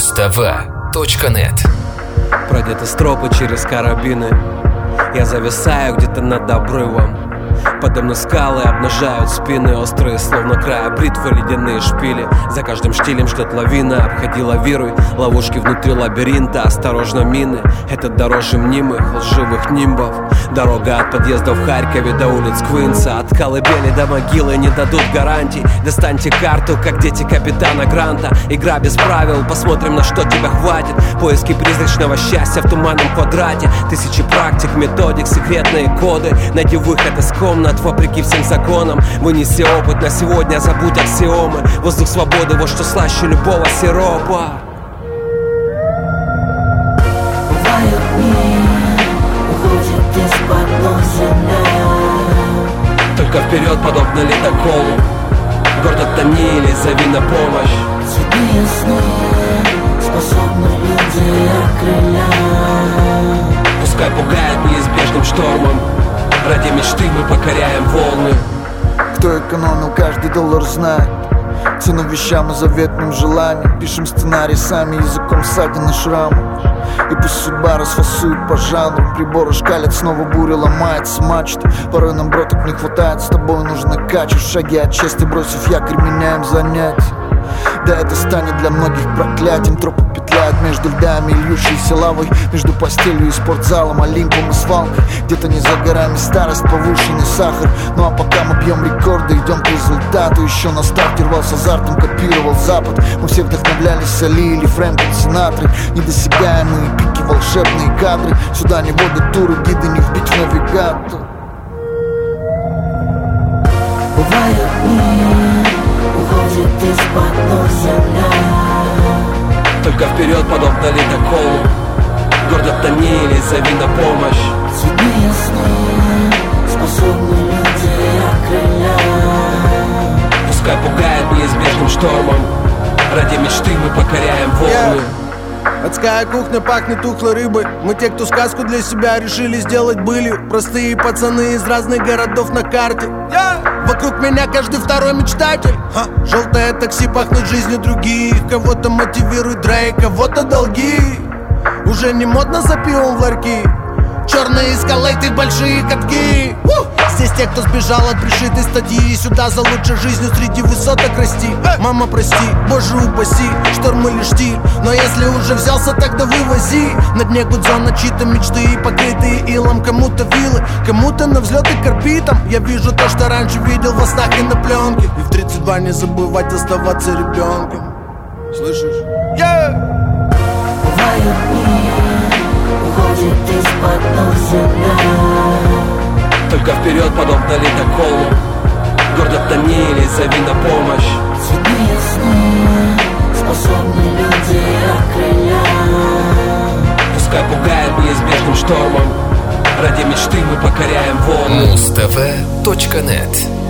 Muz-TV.net. Продеты стропы через карабины. Я зависаю где-то над обрывом. Подо мной скалы обнажают спины, острые, словно края бритвы, ледяные шпили. За каждым штилем ждет лавина, обходи, лавируй. Ловушки внутри лабиринта, осторожно мины. Это дороже мнимых, лживых нимбов. Дорога от подъезда в Харькове до улиц Квинса. От колыбели до могилы не дадут гарантий. Достаньте карту, как дети капитана Гранта. Игра без правил, посмотрим, на что тебя хватит. Поиски призрачного счастья в туманном квадрате. Тысячи практик, методик, секретные коды. Найди выход из комнат, вопреки всем законам. Вынеси опыт на сегодня, забудь аксиомы. Воздух свободы, вот что слаще любого сиропа. Бывают дни, уходит из-под ног земля. Только вперед, подобно ледоколу. Гордо тони или зови на помощь. Цветные сны способны люди окрылять. Пускай пугает неизбежным штормом. Ради мечты мы покоряем волны. Кто экономил, каждый доллар знает цену вещам и заветным желаниям. Пишем сценарий сами, языком ссадины шрамы. И пусть судьба расфасует по жанру. Приборы шкалят, снова буря ломается мачты. Порой нам бродок не хватает, с тобой нужно качать. Шаги от чести, бросив якорь, меняем занятия. Да, это станет для многих проклятием. Тропы петляют между льдами, льющейся лавой. Между постелью и спортзалом, Олимпом и свалкой. Где-то не за горами старость, повышенный сахар. Ну а пока мы бьем рекорды, идем к результату. Еще на старте рвался азартом, копировал Запад. Мы все вдохновлялись Али или Фрэнком Синатрой. Недосягаемые пики, волшебные кадры. Сюда не водят туры, гиды не вбить в навигатор. Бывают дни, уходит из-под ног земля. Только вперед, подобно ледоколу. Гордо тони или зови на помощь. Цветные сны способны люди окрылять. Пускай пугает неизбежным штормом. Ради мечты мы покоряем волны. Адская кухня пахнет тухлой рыбой. Мы те, кто сказку для себя решили сделать былью. Простые пацаны из разных городов на карте. Вокруг меня каждый второй мечтатель. Желтое такси пахнет жизнью других. Кого-то мотивирует дрейк, кого-то долги. Уже не модно за пивом в ларьки. Черные эскалейты, большие катки. Здесь те, кто сбежал от пришитой статьи. Сюда за лучшей жизнью среди высоток расти. Мама, прости, боже упаси, штормы лишь штиль. Но если уже взялся, тогда вывози. На дне гудзона чьи-то мечты, покрытые илом. Кому-то вилы, кому-то на взлеты карпитом. Я вижу то, что раньше видел во снах и на пленке. И в 32 не забывать оставаться ребенком. Слышишь? Бывают дни, уходит из-под ног земля. Только вперед, подобно ледоколу. Гордо тони или зови на помощь. Цветные сны способны люди окрылять. Пускай пугает неизбежным штормом. Ради мечты мы покоряем волны. Muz-TV.net.